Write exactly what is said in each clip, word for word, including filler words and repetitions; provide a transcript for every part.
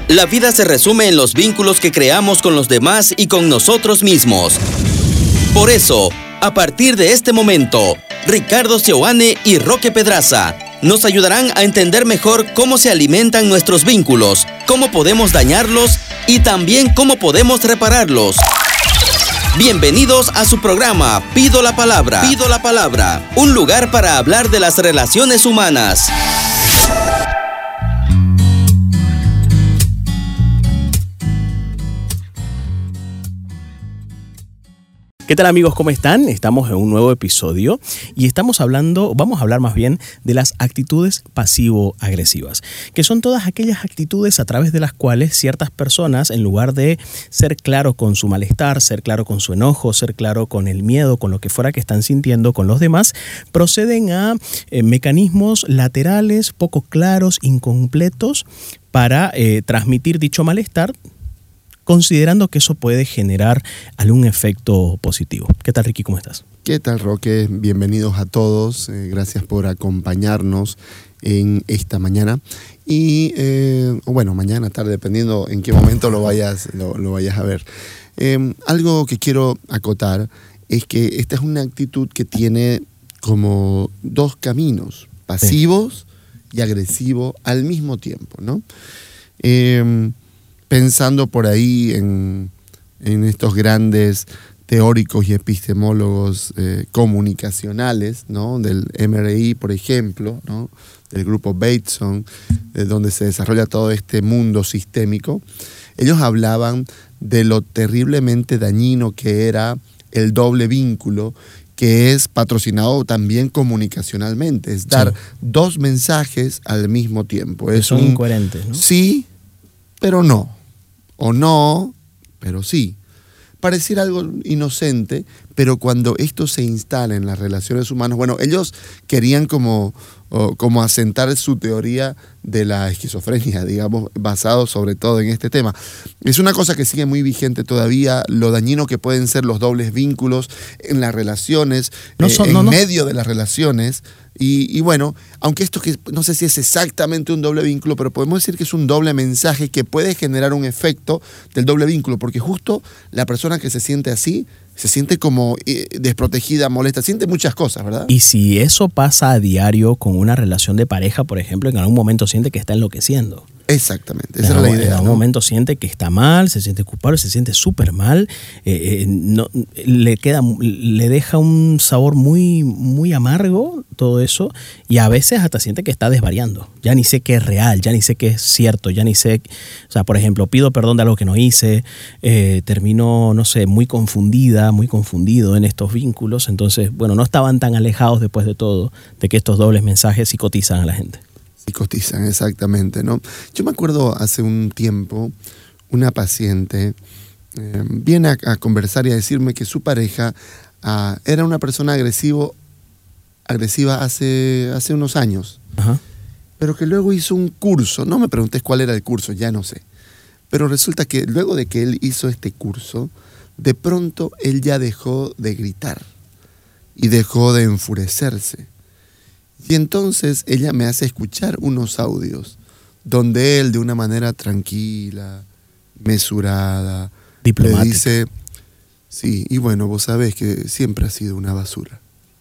La vida se resume en los vínculos que creamos con los demás y con nosotros mismos. Por eso, a partir de este momento, Ricardo Seoane y Roque Pedraza nos ayudarán a entender mejor cómo se alimentan nuestros vínculos, cómo podemos dañarlos y también cómo podemos repararlos. Bienvenidos a su programa Pido la Palabra. Pido la Palabra, un lugar para hablar de las relaciones humanas. ¿Qué tal, amigos? ¿Cómo están? Estamos en un nuevo episodio y estamos hablando, vamos a hablar más bien de las actitudes pasivo-agresivas, que son todas aquellas actitudes a través de las cuales ciertas personas, en lugar de ser claro con su malestar, ser claro con su enojo, ser claro con el miedo, con lo que fuera que están sintiendo con los demás, proceden a eh, mecanismos laterales, poco claros, incompletos, para eh, transmitir dicho malestar, considerando que eso puede generar algún efecto positivo. ¿Qué tal, Ricky? ¿Cómo estás? ¿Qué tal, Roque? Bienvenidos a todos. Eh, gracias por acompañarnos en esta mañana. Y, eh, bueno, mañana, tarde, dependiendo en qué momento lo vayas, lo, lo vayas a ver. Eh, algo que quiero acotar es que esta es una actitud que tiene como dos caminos, pasivos sí. y agresivos al mismo tiempo, ¿no? Eh, Pensando por ahí en, en estos grandes teóricos y epistemólogos eh, comunicacionales, ¿no? Del M R I, por ejemplo, ¿no? Del grupo Bateson, de donde se desarrolla todo este mundo sistémico, ellos hablaban de lo terriblemente dañino que era el doble vínculo, que es patrocinado también comunicacionalmente, es dar sí. dos mensajes al mismo tiempo. Que es son un, incoherentes, ¿no? Sí, pero no. O no, pero sí. Pareciera algo inocente, pero cuando esto se instala en las relaciones humanas, bueno, ellos querían como, o, como asentar su teoría de la esquizofrenia, digamos, basado sobre todo en este tema. Es una cosa que sigue muy vigente todavía, lo dañino que pueden ser los dobles vínculos en las relaciones, no son, eh, en no, no. medio de las relaciones. Y, y bueno, aunque esto que no sé si es exactamente un doble vínculo, pero podemos decir que es un doble mensaje que puede generar un efecto del doble vínculo, porque justo la persona que se siente así, se siente como eh, desprotegida, molesta, siente muchas cosas, ¿verdad? Y si eso pasa a diario con una relación de pareja, por ejemplo, en algún momento siente que está enloqueciendo. Exactamente, esa era la idea. En algún ¿no? momento siente que está mal, se siente culpable, se siente súper mal, eh, eh, no, le queda, le deja un sabor muy, muy amargo todo eso, y a veces hasta siente que está desvariando. Ya ni sé qué es real, ya ni sé qué es cierto, ya ni sé, o sea, por ejemplo, pido perdón de algo que no hice, eh, termino, no sé, muy confundida, muy confundido en estos vínculos. Entonces, bueno, no estaban tan alejados después de todo de que estos dobles mensajes psicotizan a la gente. Psicotizan, exactamente, ¿no? Yo me acuerdo hace un tiempo, una paciente eh, viene a, a conversar y a decirme que su pareja uh, era una persona agresivo, agresiva hace, hace unos años, Ajá. pero que luego hizo un curso. No me preguntes cuál era el curso, ya no sé. Pero resulta que luego de que él hizo este curso, de pronto él ya dejó de gritar y dejó de enfurecerse. Y entonces ella me hace escuchar unos audios donde él, de una manera tranquila, mesurada, le dice, sí, y bueno, vos sabés que siempre ha sido una basura.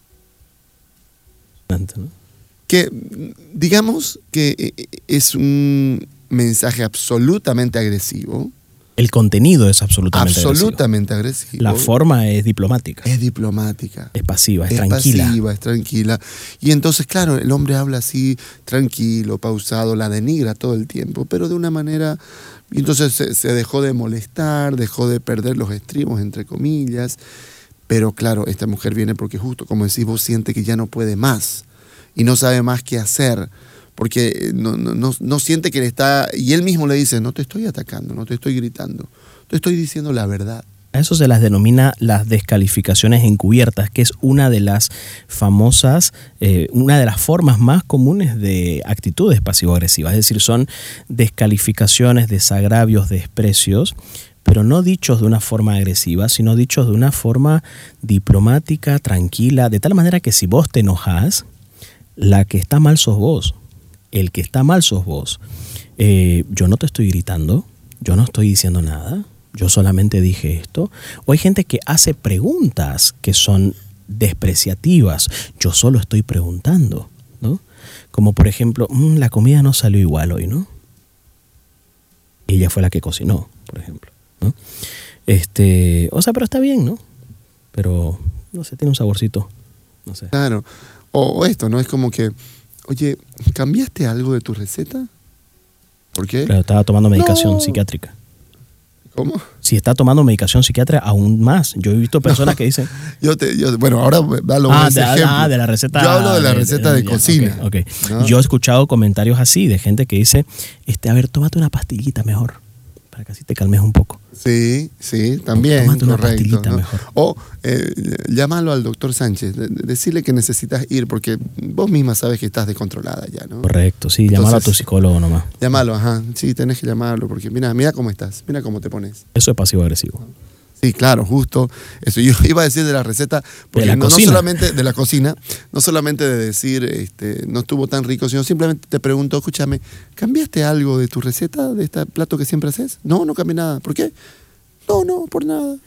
¿No? Que digamos que es un mensaje absolutamente agresivo. El contenido es absolutamente, absolutamente agresivo. agresivo. La forma es diplomática. Es diplomática. Es pasiva, es, es tranquila. Es pasiva, es tranquila. Y entonces, claro, el hombre habla así, tranquilo, pausado, la denigra todo el tiempo, pero de una manera... Y entonces se, se dejó de molestar, dejó de perder los estribos, entre comillas. Pero claro, esta mujer viene porque justo, como decís vos, siente que ya no puede más y no sabe más qué hacer. Porque no, no, no siente que le está... Y él mismo le dice, no te estoy atacando, no te estoy gritando, te estoy diciendo la verdad. A eso se las denomina las descalificaciones encubiertas, que es una de las famosas, eh, una de las formas más comunes de actitudes pasivo-agresivas. Es decir, son descalificaciones, desagravios, desprecios, pero no dichos de una forma agresiva, sino dichos de una forma diplomática, tranquila, de tal manera que si vos te enojás, la que está mal sos vos. El que está mal sos vos. eh, yo no te estoy gritando, yo no estoy diciendo nada, yo solamente dije esto. O hay gente que hace preguntas que son despreciativas, yo solo estoy preguntando, ¿no? Como por ejemplo, mmm, la comida no salió igual hoy, ¿no? Ella fue la que cocinó, por ejemplo, ¿no? Este, o sea, pero está bien, ¿no? Pero, no sé, tiene un saborcito, no sé. Claro. O, o esto, ¿no? Es como que, oye, ¿cambiaste algo de tu receta? ¿Por qué? Claro, estaba tomando medicación No. psiquiátrica. ¿Cómo? Si está tomando medicación psiquiátrica, aún más. Yo he visto personas no. que dicen... Yo te, yo, bueno, ahora dalo ah, ese de, ejemplo. Ah, de la receta... Yo hablo de la receta de, de, de cocina. Okay, okay. ¿No? Yo he escuchado comentarios así de gente que dice, este, a ver, tómate una pastillita mejor, para que así te calmes un poco. Sí, sí, también, tómate una correcto. pastillita ¿no? mejor. O eh, llámalo al doctor Sánchez, de, de decirle que necesitas ir, porque vos misma sabes que estás descontrolada ya, ¿no? Correcto, sí, Entonces, llámalo a tu psicólogo nomás. Llámalo, ajá, sí, tenés que llamarlo, porque mira, mira cómo estás, mira cómo te pones. Eso es pasivo-agresivo. Sí, claro, justo. Eso yo iba a decir de la receta, porque la no, no cocina. solamente de la cocina, no solamente de decir este, no estuvo tan rico, sino simplemente te pregunto, escúchame, ¿cambiaste algo de tu receta, de este plato que siempre haces? No, no cambié nada. ¿Por qué? No, no, por nada.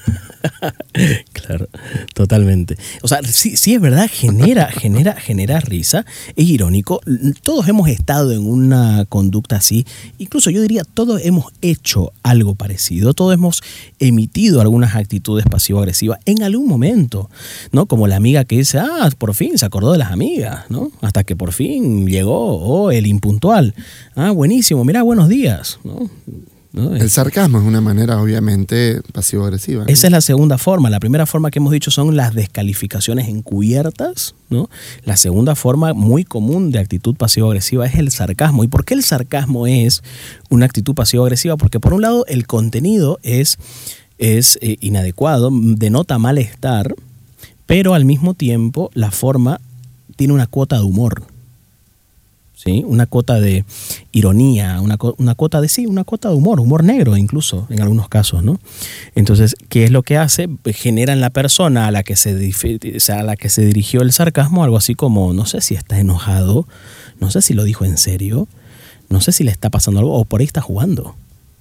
Claro, totalmente. O sea, sí, sí es verdad, genera, genera, genera risa, es irónico. Todos hemos estado en una conducta así, incluso yo diría, todos hemos hecho algo parecido, todos hemos emitido algunas actitudes pasivo-agresivas en algún momento, ¿no? Como la amiga que dice, ah, por fin se acordó de las amigas, ¿no? Hasta que por fin llegó, oh, el impuntual. Ah, buenísimo, mira, buenos días, ¿no? ¿No? El sarcasmo es una manera obviamente pasivo-agresiva, ¿no? Esa es la segunda forma. La primera forma que hemos dicho son las descalificaciones encubiertas, ¿no? La segunda forma muy común de actitud pasivo-agresiva es el sarcasmo. ¿Y por qué el sarcasmo es una actitud pasivo-agresiva? Porque por un lado el contenido es, es eh, inadecuado, denota malestar, pero al mismo tiempo la forma tiene una cuota de humor. ¿Sí? Una cuota de ironía, una, una cuota de sí, una cuota de humor, humor negro incluso en algunos casos, ¿no? Entonces, ¿qué es lo que hace? Genera en la persona a la que se, o sea, a la que se dirigió el sarcasmo algo así como, no sé si está enojado, no sé si lo dijo en serio, no sé si le está pasando algo o por ahí está jugando.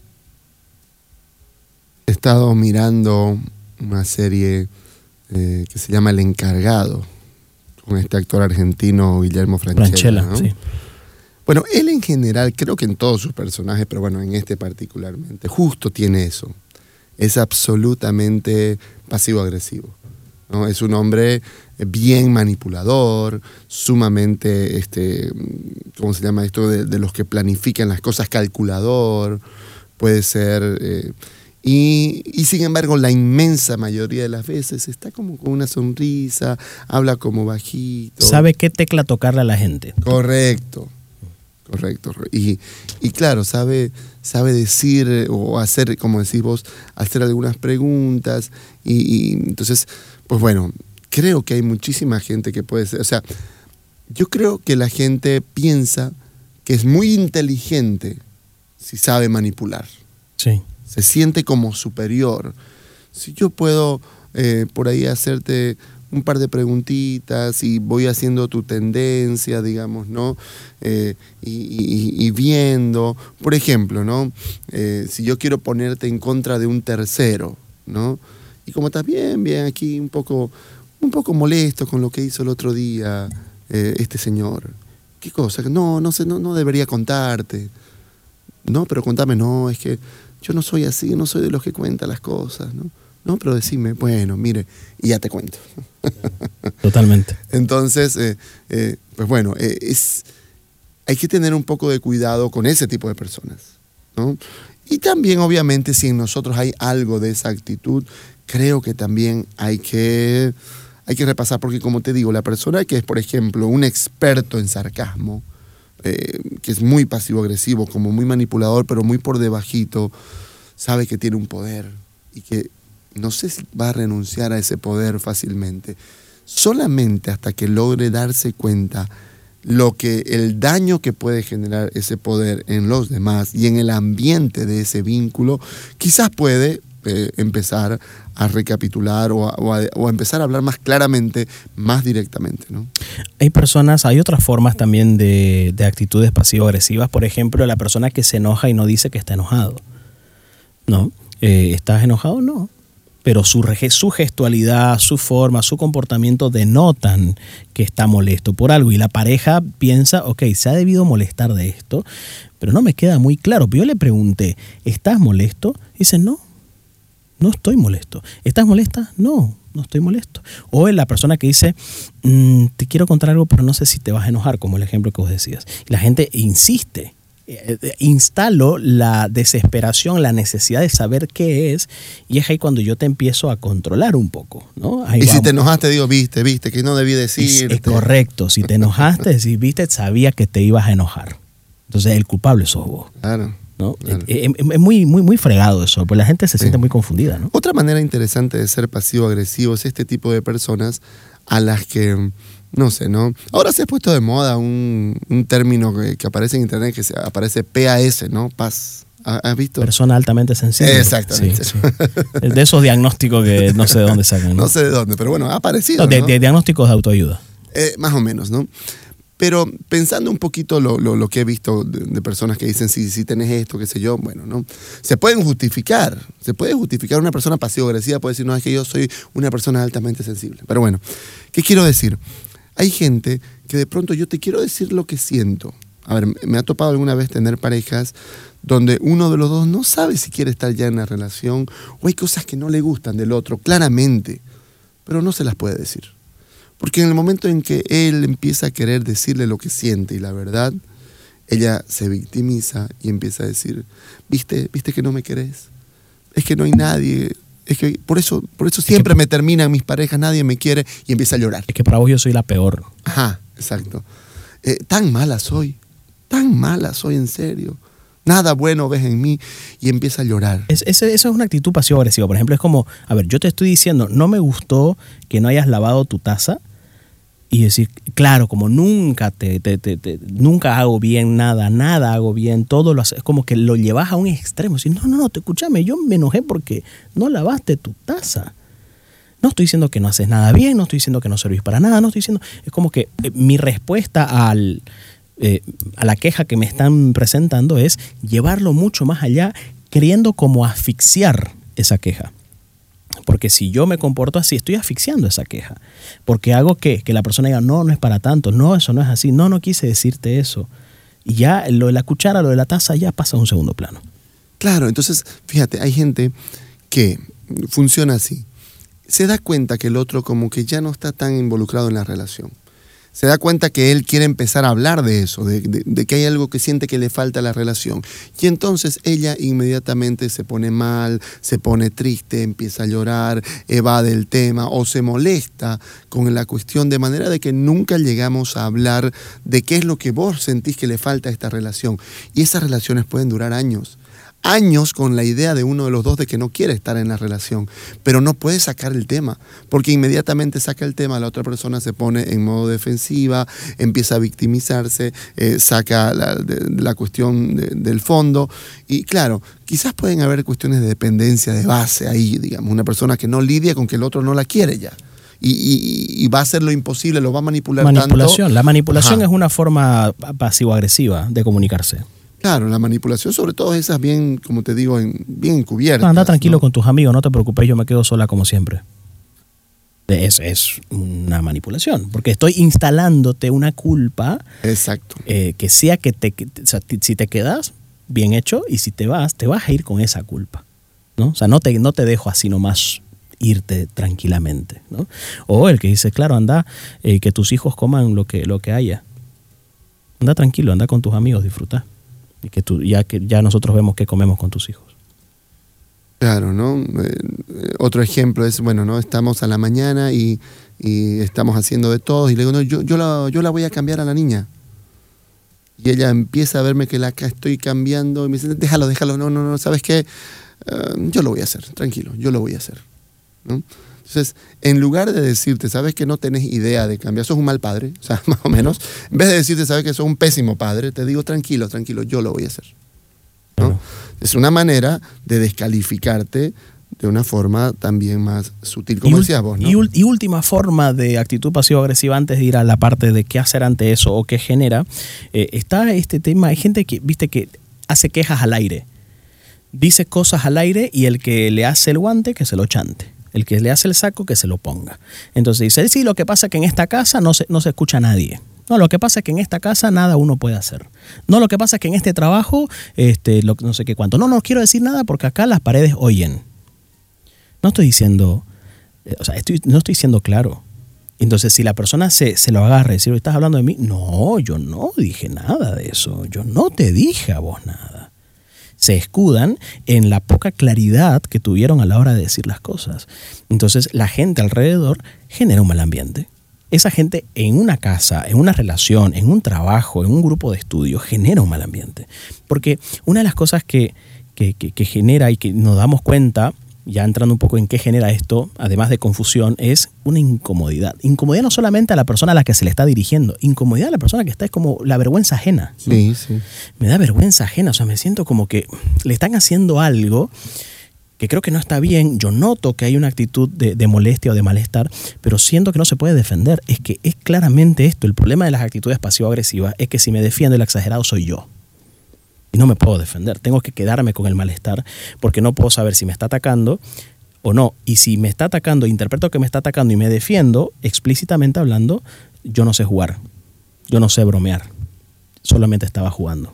He estado mirando una serie eh, que se llama El Encargado, con este actor argentino Guillermo Francella, Francella, ¿no? Sí. Bueno, él en general, creo que en todos sus personajes, pero bueno, en este particularmente, justo tiene eso. Es absolutamente pasivo-agresivo, ¿no? Es un hombre bien manipulador, sumamente, este, ¿cómo se llama esto? De, de los que planifican las cosas, calculador, puede ser... Eh, y, y sin embargo, la inmensa mayoría de las veces está como con una sonrisa, habla como bajito. ¿Sabe qué tecla tocarle a la gente? Correcto. Correcto. Y, y claro, sabe, sabe decir o hacer, como decís vos, hacer algunas preguntas. Y, y entonces, pues bueno, creo que hay muchísima gente que puede ser. O sea, yo creo que la gente piensa que es muy inteligente si sabe manipular. Sí. Se siente como superior. Si yo puedo eh, por ahí hacerte un par de preguntitas y voy haciendo tu tendencia, digamos, ¿no? Eh, y, y, y viendo, por ejemplo, ¿no? Eh, si yo quiero ponerte en contra de un tercero, ¿no? Y como estás bien, bien aquí un poco, un poco molesto con lo que hizo el otro día eh, este señor. ¿Qué cosa? No, no sé, no, no debería contarte. No, pero contame, no, es que yo no soy así, no soy de los que cuenta las cosas, ¿no? No, pero decime, bueno, mire, y ya te cuento. Totalmente. Entonces, eh, eh, pues bueno, eh, es, hay que tener un poco de cuidado con ese tipo de personas, ¿no? Y también, obviamente, si en nosotros hay algo de esa actitud, creo que también hay que, hay que repasar, porque como te digo, la persona que es, por ejemplo, un experto en sarcasmo, eh, que es muy pasivo-agresivo, como muy manipulador, pero muy por debajito, sabe que tiene un poder y que no sé si va a renunciar a ese poder fácilmente. Solamente hasta que logre darse cuenta lo que el daño que puede generar ese poder en los demás y en el ambiente de ese vínculo, quizás puede eh, empezar a recapitular o a, o, a, o a empezar a hablar más claramente, más directamente, ¿no? Hay personas, hay otras formas también de, de actitudes pasivo-agresivas. Por ejemplo, la persona que se enoja y no dice que está enojado. ¿No? Eh, ¿Estás enojado? No. Pero su, su gestualidad, su forma, su comportamiento denotan que está molesto por algo. Y la pareja piensa, ok, se ha debido molestar de esto, pero no me queda muy claro. Yo le pregunté, ¿estás molesto? Y dice, no, no estoy molesto. ¿Estás molesta? No, no estoy molesto. O la persona que dice, mmm, te quiero contar algo, pero no sé si te vas a enojar, como el ejemplo que vos decías. Y la gente insiste. Instalo la desesperación, la necesidad de saber qué es, y es ahí cuando yo te empiezo a controlar un poco, ¿no? Ahí y vamos. Si te enojaste, digo, viste, viste, que no debí decirte. Es correcto, si te enojaste, si viste, sabía que te ibas a enojar. Entonces el culpable sos vos. Claro. ¿No? Claro. Es, es, es muy, muy, muy fregado eso, porque la gente se sí. siente muy confundida, ¿no? Otra manera interesante de ser pasivo-agresivo es este tipo de personas a las que... No sé, ¿no? Ahora se ha puesto de moda un, un término que, que aparece en internet, que se, aparece P A S, ¿no? Paz. ¿Has visto? Persona altamente sensible. Exactamente. Sí, sí. De esos diagnósticos que no sé de dónde sacan, ¿no? No sé de dónde, pero bueno, ha aparecido, no, de, ¿no? de diagnósticos de autoayuda. Eh, más o menos, ¿no? Pero pensando un poquito lo, lo, lo que he visto de, de personas que dicen, si, si tenés esto, qué sé yo, bueno, ¿no? Se pueden justificar, se puede justificar. Una persona pasivo-agresiva puede decir, no, es que yo soy una persona altamente sensible. Pero bueno, ¿qué quiero decir? Hay gente que de pronto yo te quiero decir lo que siento. A ver, me ha topado alguna vez tener parejas donde uno de los dos no sabe si quiere estar ya en la relación o hay cosas que no le gustan del otro, claramente, pero no se las puede decir. Porque en el momento en que él empieza a querer decirle lo que siente y la verdad, ella se victimiza y empieza a decir, ¿viste, ¿viste que no me querés? Es que no hay nadie... Es que por eso, por eso siempre es que, me terminan mis parejas, nadie me quiere, y empieza a llorar. Es que para vos yo soy la peor. Ajá, exacto. Eh, tan mala soy, tan mala soy en serio. Nada bueno ves en mí, y empieza a llorar. Es, es, eso es una actitud pasivo-agresiva. Por ejemplo, es como, a ver, yo te estoy diciendo, no me gustó que no hayas lavado tu taza, y decir, claro, como nunca te, te, te, te nunca hago bien nada, nada hago bien, todo lo haces, es como que lo llevas a un extremo. Decir, no, no, no, te, escúchame, yo me enojé porque no lavaste tu taza. No estoy diciendo que no haces nada bien, no estoy diciendo que no servís para nada, no estoy diciendo, es como que eh, mi respuesta al, eh, a la queja que me están presentando es llevarlo mucho más allá, queriendo como asfixiar esa queja. Porque si yo me comporto así, estoy asfixiando esa queja. Porque hago que, que la persona diga, no, no es para tanto, no, eso no es así, no, no quise decirte eso. Y ya lo de la cuchara, lo de la taza, ya pasa a un segundo plano. Claro, entonces, fíjate, hay gente que funciona así. Se da cuenta que el otro como que ya no está tan involucrado en la relación. Se da cuenta que él quiere empezar a hablar de eso, de, de, de que hay algo que siente que le falta a la relación. Y entonces ella inmediatamente se pone mal, se pone triste, empieza a llorar, evade el tema o se molesta con la cuestión de manera de que nunca llegamos a hablar de qué es lo que vos sentís que le falta a esta relación. Y esas relaciones pueden durar años. Años con la idea de uno de los dos de que no quiere estar en la relación, pero no puede sacar el tema, porque inmediatamente saca el tema, la otra persona se pone en modo defensiva, empieza a victimizarse, eh, saca la, de, la cuestión de, del fondo, y claro, quizás pueden haber cuestiones de dependencia de base ahí, digamos, una persona que no lidia con que el otro no la quiere ya. Y, y, y va a hacer lo imposible, lo va a manipular manipulación. tanto. La manipulación Ajá. es una forma pasivo-agresiva de comunicarse. Claro, la manipulación, sobre todo esas bien, como te digo, en, bien encubiertas. No, anda tranquilo, ¿no? Con con tus amigos, no te preocupes, yo me quedo sola como siempre. Es, es una manipulación, porque estoy instalándote una culpa. Exacto. Eh, que sea que te, que, o sea, si te quedas, bien hecho, y si te vas, te vas a ir con esa culpa, ¿no? O sea, no te, no te dejo así nomás irte tranquilamente, ¿no? O el que dice, claro, anda, eh, que tus hijos coman lo que, lo que haya. Anda tranquilo, anda con tus amigos, disfruta. Y que tú, ya que ya nosotros vemos qué comemos con tus hijos. Claro, ¿no? Eh, otro ejemplo es, bueno, ¿no? Estamos a la mañana y, y estamos haciendo de todo y le digo, no, yo, yo, la, yo la voy a cambiar a la niña. Y ella empieza a verme que la estoy cambiando y me dice, déjalo, déjalo, no, no, no, ¿sabes qué? Uh, yo lo voy a hacer, tranquilo, yo lo voy a hacer, ¿no? Entonces, en lugar de decirte, sabes que no tenés idea de cambiar, sos un mal padre, o sea, más o menos, en vez de decirte, sabes que sos un pésimo padre, te digo, tranquilo, tranquilo, yo lo voy a hacer, ¿no? Es una manera de descalificarte de una forma también más sutil, como y, decías vos, ¿no? Y, y última forma de actitud pasivo-agresiva, antes de ir a la parte de qué hacer ante eso o qué genera, eh, está este tema, hay gente que, viste, que hace quejas al aire, dice cosas al aire y el que le hace el guante, que se lo chante. El que le hace el saco, que se lo ponga. Entonces dice, sí, lo que pasa es que en esta casa no se, no se escucha a nadie. No, lo que pasa es que en esta casa nada uno puede hacer. No, lo que pasa es que en este trabajo, este, lo, no sé qué cuánto. No, no quiero decir nada porque acá las paredes oyen. No estoy diciendo, o sea, estoy, no estoy siendo claro. Entonces, si la persona se, se lo agarra y dice, ¿estás hablando de mí? No, yo no dije nada de eso. Yo no te dije a vos nada. Se escudan en la poca claridad que tuvieron a la hora de decir las cosas. Entonces, la gente alrededor genera un mal ambiente. Esa gente en una casa, en una relación, en un trabajo, en un grupo de estudio, genera un mal ambiente. Porque una de las cosas que, que, que, que genera y que nos damos cuenta, ya entrando un poco en qué genera esto, además de confusión, es una incomodidad. Incomodidad no solamente a la persona a la que se le está dirigiendo, incomodidad a la persona que está es como la vergüenza ajena. ¿No? Sí, sí. Me da vergüenza ajena, o sea, me siento como que le están haciendo algo que creo que no está bien. Yo noto que hay una actitud de, de molestia o de malestar, pero siento que no se puede defender. Es que es claramente esto. El problema de las actitudes pasivo-agresivas es que si me defiendo, el exagerado soy yo. Y no me puedo defender. Tengo que quedarme con el malestar porque no puedo saber si me está atacando o no. Y si me está atacando, interpreto que me está atacando y me defiendo, explícitamente hablando, yo no sé jugar. Yo no sé bromear. Solamente estaba jugando.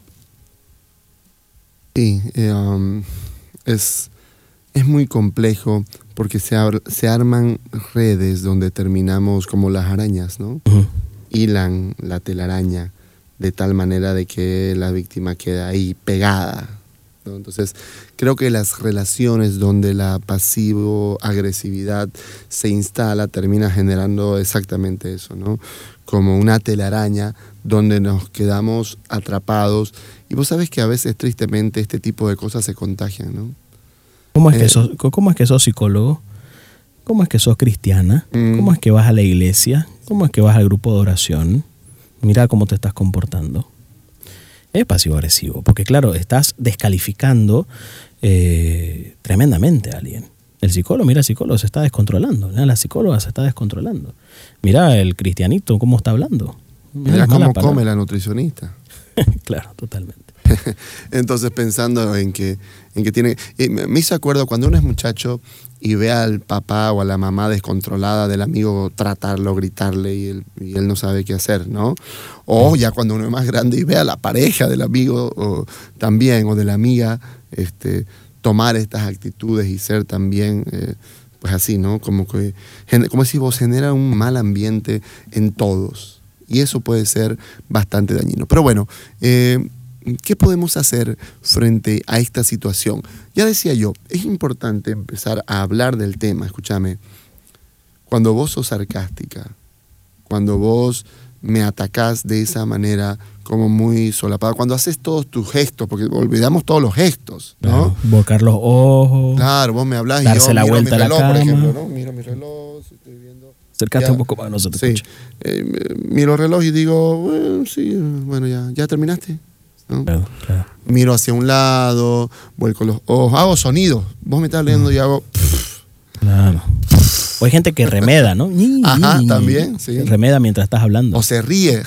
Sí, eh, um, es, es muy complejo porque se, se arman redes donde terminamos como las arañas, ¿no? Uh-huh. Hilan la telaraña de tal manera de que la víctima queda ahí pegada, ¿no? Entonces, creo que las relaciones donde la pasivo-agresividad se instala termina generando exactamente eso, ¿no? Como una telaraña donde nos quedamos atrapados. Y vos sabés que a veces, tristemente, este tipo de cosas se contagian, ¿no? ¿Cómo es, eh, que, sos, ¿cómo es que sos psicólogo? ¿Cómo es que sos cristiana? Mm. ¿Cómo es que vas a la iglesia? ¿Cómo es que vas al grupo de oración? Mira cómo te estás comportando. Es pasivo-agresivo, porque claro, estás descalificando eh, tremendamente a alguien. El psicólogo, mira, el psicólogo se está descontrolando. ¿no? La psicóloga se está descontrolando. Mira el cristianito cómo está hablando. Mira, mira cómo come la nutricionista. Claro, totalmente. Entonces, pensando en que, en que tiene... Me hizo acuerdo cuando uno es muchacho y ve al papá o a la mamá descontrolada del amigo tratarlo, gritarle y él, y él no sabe qué hacer, ¿no? O ya cuando uno es más grande y ve a la pareja del amigo o, también o de la amiga este, tomar estas actitudes y ser también... Eh, pues así, ¿no? Como que, como si vos genera un mal ambiente en todos. Y eso puede ser bastante dañino. Pero bueno, eh, ¿qué podemos hacer frente a esta situación? Ya decía yo, es importante empezar a hablar del tema. Escúchame, cuando vos sos sarcástica, cuando vos me atacás de esa manera como muy solapada, cuando haces todos tus gestos, porque olvidamos todos los gestos, ¿no? Claro, bocar los ojos. Claro, vos me hablás darse y yo la miro vuelta mi reloj, a la por cama. ejemplo, ¿no? Miro mi reloj, estoy viendo... Acercaste ya, un poco más, no se te sí. escucha. Eh, miro el reloj y digo, bueno, sí, bueno, ya, ¿ya terminaste? ¿No? Claro, claro. Miro hacia un lado, vuelco los ojos, hago sonidos. Vos me estás leyendo mm. y hago... Pff, claro. O hay gente que remeda, ¿no? Ajá, también, sí. Remeda mientras estás hablando. O se ríe.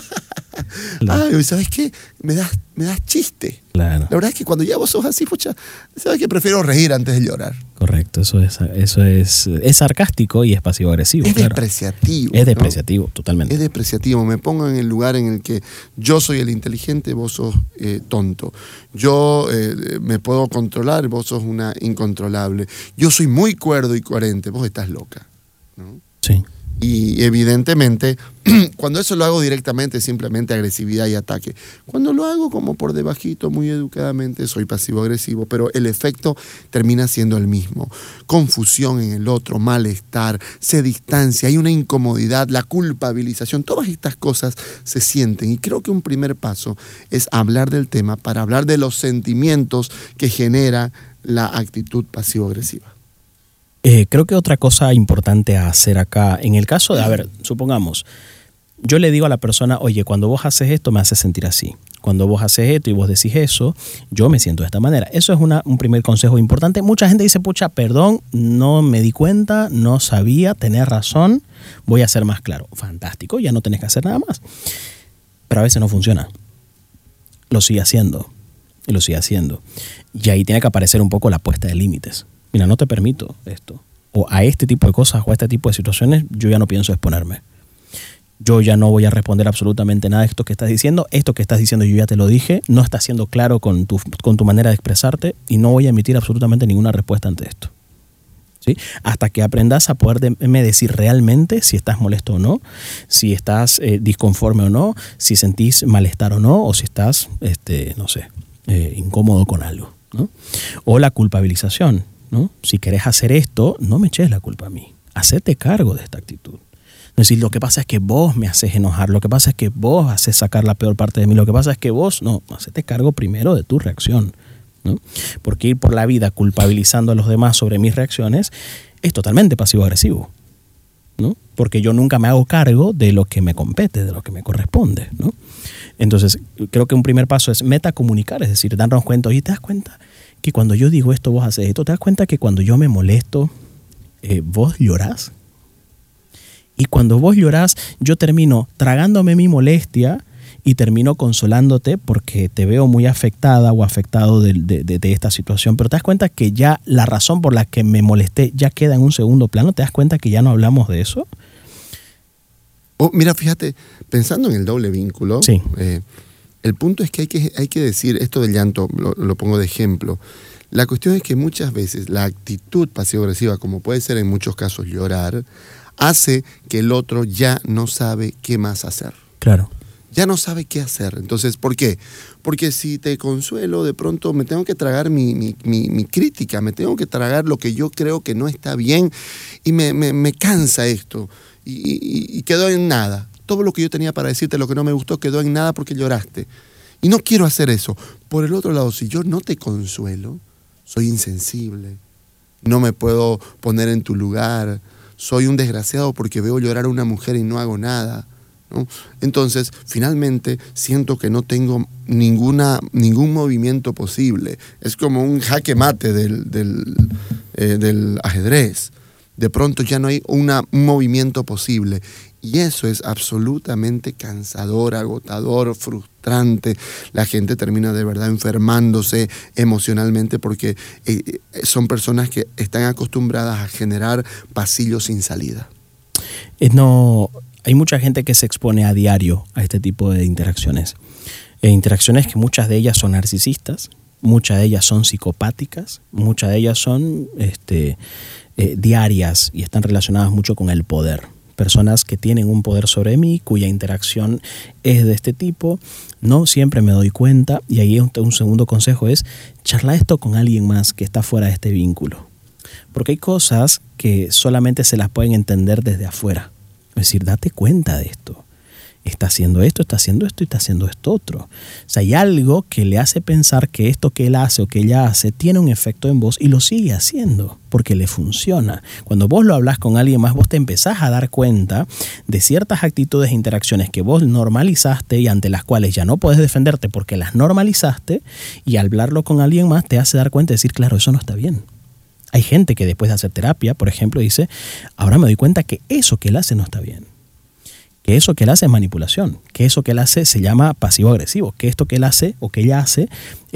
Claro. Ay, ¿sabes qué? Me das, me das chiste. Claro. La verdad es que cuando ya vos sos así, pucha, ¿sabes qué? Prefiero reír antes de llorar. Correcto, eso es, eso es, es sarcástico y es pasivo-agresivo. Es claro. despreciativo. Es despreciativo, ¿no? Totalmente. Es despreciativo. Me pongo en el lugar en el que yo soy el inteligente, vos sos eh, tonto. Yo eh, me puedo controlar, vos sos una incontrolable. Yo soy muy cuerdo y coherente, vos estás loca, ¿no? Sí. Y evidentemente, cuando eso lo hago directamente, es simplemente agresividad y ataque. Cuando lo hago como por debajito, muy educadamente, soy pasivo-agresivo, pero el efecto termina siendo el mismo. Confusión en el otro, malestar, se distancia, hay una incomodidad, la culpabilización, todas estas cosas se sienten. Y creo que un primer paso es hablar del tema para hablar de los sentimientos que genera la actitud pasivo-agresiva. Eh, creo que otra cosa importante a hacer acá, en el caso de, a ver, supongamos, Yo le digo a la persona, oye, cuando vos haces esto me haces sentir así. Cuando vos haces esto y vos decís eso, yo me siento de esta manera. Eso es una, un primer consejo importante. Mucha gente dice, pucha, perdón, no me di cuenta, no sabía, tenés razón, voy a ser más claro. Fantástico, ya no tenés que hacer nada más. Pero a veces no funciona. Lo sigue haciendo, y lo sigue haciendo. Y ahí tiene que aparecer un poco la puesta de límites. Mira, no te permito esto. O a este tipo de cosas o a este tipo de situaciones, yo ya no pienso exponerme. Yo ya no voy a responder absolutamente nada de esto que estás diciendo. Esto que estás diciendo yo ya te lo dije. No estás siendo claro con tu, con tu manera de expresarte y no voy a emitir absolutamente ninguna respuesta ante esto. ¿Sí? Hasta que aprendas a poderme decir realmente si estás molesto o no, si estás eh, disconforme o no, si sentís malestar o no, o si estás, este, no sé, eh, incómodo con algo, ¿no? O la culpabilización, ¿no? Si querés hacer esto, no me eches la culpa a mí. Hacete cargo de esta actitud. Es decir, lo que pasa es que vos me haces enojar, lo que pasa es que vos haces sacar la peor parte de mí, lo que pasa es que vos, no, hacete cargo primero de tu reacción, ¿no? Porque ir por la vida culpabilizando a los demás sobre mis reacciones es totalmente pasivo-agresivo, ¿no? Porque yo nunca me hago cargo de lo que me compete, de lo que me corresponde, ¿no? Entonces, creo que un primer paso es metacomunicar, es decir, darnos cuenta, oye, ¿te das cuenta que cuando yo digo esto, vos haces esto? ¿Te das cuenta que cuando yo me molesto, eh, vos llorás? Y cuando vos llorás, yo termino tragándome mi molestia y termino consolándote porque te veo muy afectada o afectado de, de, de, de esta situación. Pero te das cuenta que ya la razón por la que me molesté ya queda en un segundo plano. ¿Te das cuenta que ya no hablamos de eso? Oh, mira, fíjate, pensando en el doble vínculo, sí. eh, el punto es que hay que, hay que decir, esto del llanto lo, lo pongo de ejemplo. La cuestión es que muchas veces la actitud pasivo-agresiva, como puede ser en muchos casos llorar, hace que el otro ya no sabe qué más hacer. Claro. Ya no sabe qué hacer. Entonces, ¿por qué? Porque si te consuelo, de pronto me tengo que tragar mi, mi, mi, mi crítica, me tengo que tragar lo que yo creo que no está bien y me, me, me cansa esto y, y, y quedó en nada. Todo lo que yo tenía para decirte, lo que no me gustó, quedó en nada porque lloraste. Y no quiero hacer eso. Por el otro lado, si yo no te consuelo, soy insensible, no me puedo poner en tu lugar, soy un desgraciado porque veo llorar a una mujer y no hago nada, ¿no? Entonces, finalmente, siento que no tengo ninguna, ningún movimiento posible. Es como un jaque mate del, del, eh, del ajedrez. De pronto ya no hay una, un movimiento posible. Y eso es absolutamente cansador, agotador, frustrante. La gente termina de verdad enfermándose emocionalmente porque eh, son personas que están acostumbradas a generar pasillos sin salida. Eh, no, hay mucha gente que se expone a diario a este tipo de interacciones. Eh, interacciones que muchas de ellas son narcisistas, muchas de ellas son psicopáticas, muchas de ellas son este, eh, diarias y están relacionadas mucho con el poder. Personas que tienen un poder sobre mí, cuya interacción es de este tipo, no siempre me doy cuenta, y ahí un, un segundo consejo es charlar esto con alguien más que está fuera de este vínculo. Porque hay cosas que solamente se las pueden entender desde afuera. Es decir, date cuenta de esto. Está haciendo esto, está haciendo esto y está haciendo esto otro. O sea, hay algo que le hace pensar que esto que él hace o que ella hace tiene un efecto en vos y lo sigue haciendo porque le funciona. Cuando vos lo hablas con alguien más, vos te empezás a dar cuenta de ciertas actitudes e interacciones que vos normalizaste y ante las cuales ya no puedes defenderte porque las normalizaste, y al hablarlo con alguien más te hace dar cuenta y decir, claro, eso no está bien. Hay gente que después de hacer terapia, por ejemplo, dice, ahora me doy cuenta que eso que él hace no está bien. Que eso que él hace es manipulación, que eso que él hace se llama pasivo-agresivo, que esto que él hace o que ella hace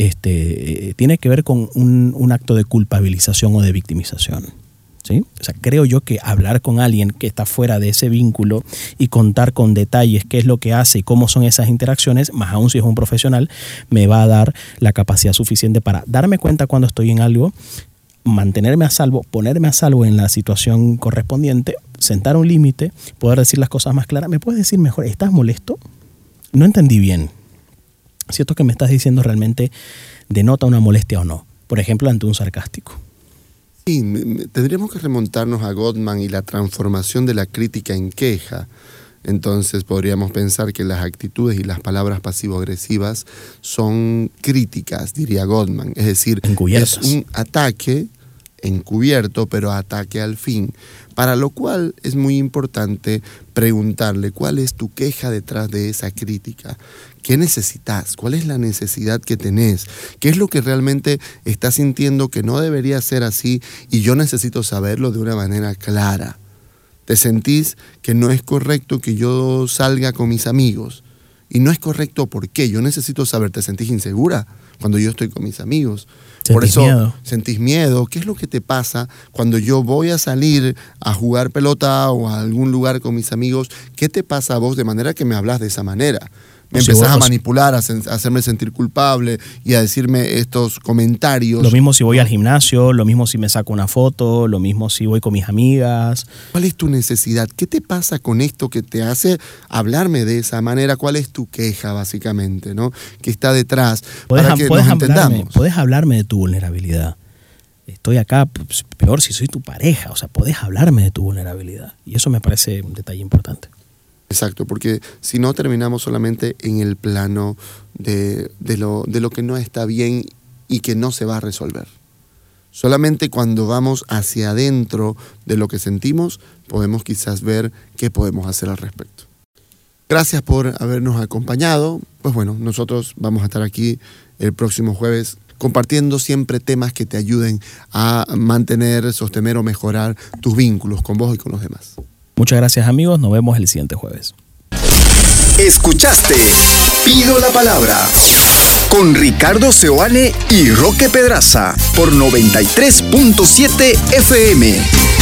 este, eh, tiene que ver con un, un acto de culpabilización o de victimización. ¿Sí? O sea, creo yo que hablar con alguien que está fuera de ese vínculo y contar con detalles qué es lo que hace y cómo son esas interacciones, más aún si es un profesional, me va a dar la capacidad suficiente para darme cuenta cuando estoy en algo, mantenerme a salvo, ponerme a salvo en la situación correspondiente, sentar un límite, poder decir las cosas más claras. ¿Me puedes decir mejor, estás molesto? No entendí bien. Si esto que me estás diciendo realmente denota una molestia o no. Por ejemplo, ante un sarcástico. Sí, tendríamos que remontarnos a Gottman y la transformación de la crítica en queja. Entonces podríamos pensar que las actitudes y las palabras pasivo-agresivas son críticas, diría Gottman. Es decir, es un ataque encubierto, pero ataque al fin. Para lo cual es muy importante preguntarle cuál es tu queja detrás de esa crítica. ¿Qué necesitas? ¿Cuál es la necesidad que tenés? ¿Qué es lo que realmente estás sintiendo que no debería ser así y yo necesito saberlo de una manera clara? ¿Te sentís que no es correcto que yo salga con mis amigos? Y no es correcto, ¿por qué? Yo necesito saber, ¿te sentís insegura cuando yo estoy con mis amigos? Por eso miedo. Sentís miedo. ¿Qué es lo que te pasa cuando yo voy a salir a jugar pelota o a algún lugar con mis amigos? ¿Qué te pasa a vos de manera que me hablas de esa manera? Me o empezás si vos, a manipular, a, sen- a hacerme sentir culpable y a decirme estos comentarios. Lo mismo si voy al gimnasio, lo mismo si me saco una foto, lo mismo si voy con mis amigas. ¿Cuál es tu necesidad? ¿Qué te pasa con esto que te hace hablarme de esa manera? ¿Cuál es tu queja, básicamente, ¿no? Que está detrás podés, para que podés nos hablarme, entendamos. Podés hablarme de tu vulnerabilidad. Estoy acá, pues, peor si soy tu pareja. O sea, podés hablarme de tu vulnerabilidad. Y eso me parece un detalle importante. Exacto, porque si no terminamos solamente en el plano de, de, lo, de lo que no está bien y que no se va a resolver. Solamente cuando vamos hacia adentro de lo que sentimos, podemos quizás ver qué podemos hacer al respecto. Gracias por habernos acompañado. Pues bueno, nosotros vamos a estar aquí el próximo jueves compartiendo siempre temas que te ayuden a mantener, sostener o mejorar tus vínculos con vos y con los demás. Muchas gracias, amigos. Nos vemos el siguiente jueves. Escuchaste Pido la Palabra con Ricardo Seoane y Roque Pedraza por noventa y tres punto siete F M.